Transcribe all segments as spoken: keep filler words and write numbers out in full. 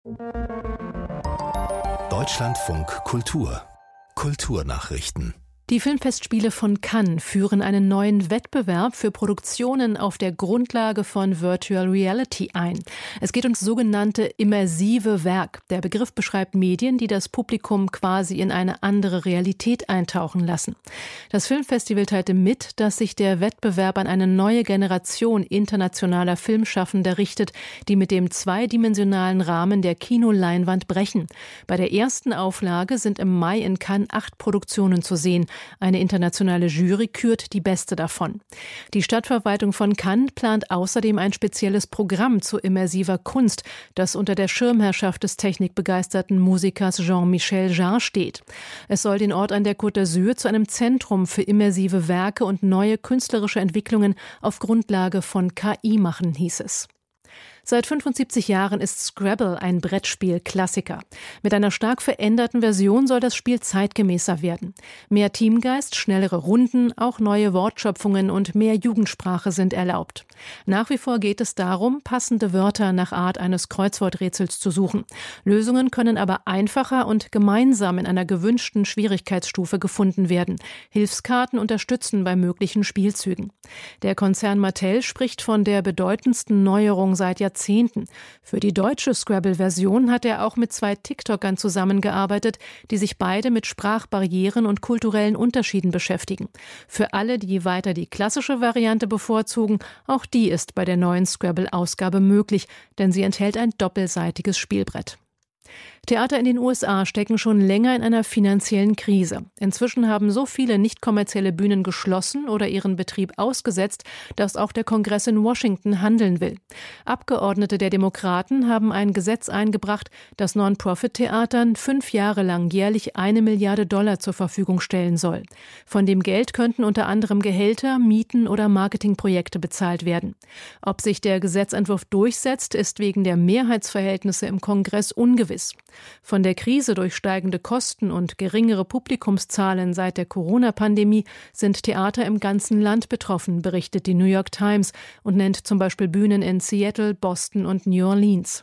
Deutschlandfunk Kultur Kulturnachrichten. Die Filmfestspiele von Cannes führen einen neuen Wettbewerb für Produktionen auf der Grundlage von Virtual Reality ein. Es geht um das sogenannte immersive Werk. Der Begriff beschreibt Medien, die das Publikum quasi in eine andere Realität eintauchen lassen. Das Filmfestival teilte mit, dass sich der Wettbewerb an eine neue Generation internationaler Filmschaffender richtet, die mit dem zweidimensionalen Rahmen der Kinoleinwand brechen. Bei der ersten Auflage sind im Mai in Cannes acht Produktionen zu sehen. Eine internationale Jury kürt die beste davon. Die Stadtverwaltung von Cannes plant außerdem ein spezielles Programm zu immersiver Kunst, das unter der Schirmherrschaft des technikbegeisterten Musikers Jean-Michel Jarre steht. Es soll den Ort an der Côte d'Azur zu einem Zentrum für immersive Werke und neue künstlerische Entwicklungen auf Grundlage von K I machen, hieß es. Seit fünfundsiebzig Jahren ist Scrabble ein Brettspiel-Klassiker. Mit einer stark veränderten Version soll das Spiel zeitgemäßer werden. Mehr Teamgeist, schnellere Runden, auch neue Wortschöpfungen und mehr Jugendsprache sind erlaubt. Nach wie vor geht es darum, passende Wörter nach Art eines Kreuzworträtsels zu suchen. Lösungen können aber einfacher und gemeinsam in einer gewünschten Schwierigkeitsstufe gefunden werden. Hilfskarten unterstützen bei möglichen Spielzügen. Der Konzern Mattel spricht von der bedeutendsten Neuerung seit Jahrzehnten. Für die deutsche Scrabble-Version hat er auch mit zwei TikTokern zusammengearbeitet, die sich beide mit Sprachbarrieren und kulturellen Unterschieden beschäftigen. Für alle, die weiter die klassische Variante bevorzugen, auch die ist bei der neuen Scrabble-Ausgabe möglich, denn sie enthält ein doppelseitiges Spielbrett. Theater in den U S A stecken schon länger in einer finanziellen Krise. Inzwischen haben so viele nicht kommerzielle Bühnen geschlossen oder ihren Betrieb ausgesetzt, dass auch der Kongress in Washington handeln will. Abgeordnete der Demokraten haben ein Gesetz eingebracht, das Non-Profit-Theatern fünf Jahre lang jährlich eine Milliarde Dollar zur Verfügung stellen soll. Von dem Geld könnten unter anderem Gehälter, Mieten oder Marketingprojekte bezahlt werden. Ob sich der Gesetzentwurf durchsetzt, ist wegen der Mehrheitsverhältnisse im Kongress ungewiss. Von der Krise durch steigende Kosten und geringere Publikumszahlen seit der Corona-Pandemie sind Theater im ganzen Land betroffen, berichtet die New York Times und nennt zum Beispiel Bühnen in Seattle, Boston und New Orleans.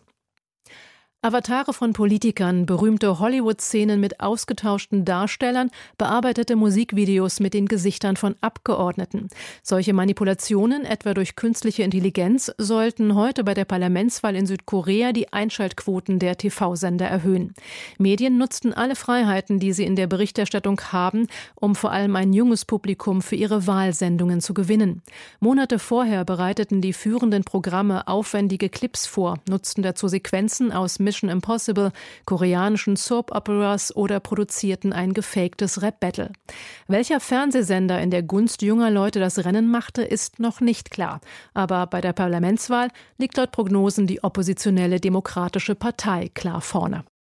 Avatare von Politikern, berühmte Hollywood-Szenen mit ausgetauschten Darstellern, bearbeitete Musikvideos mit den Gesichtern von Abgeordneten. Solche Manipulationen, etwa durch künstliche Intelligenz, sollten heute bei der Parlamentswahl in Südkorea die Einschaltquoten der T V-Sender erhöhen. Medien nutzten alle Freiheiten, die sie in der Berichterstattung haben, um vor allem ein junges Publikum für ihre Wahlsendungen zu gewinnen. Monate vorher bereiteten die führenden Programme aufwendige Clips vor, nutzten dazu Sequenzen aus Mission Impossible, koreanischen Soap-Operas oder produzierten ein gefaktes Rap-Battle. Welcher Fernsehsender in der Gunst junger Leute das Rennen machte, ist noch nicht klar. Aber bei der Parlamentswahl liegt laut Prognosen die oppositionelle Demokratische Partei klar vorne.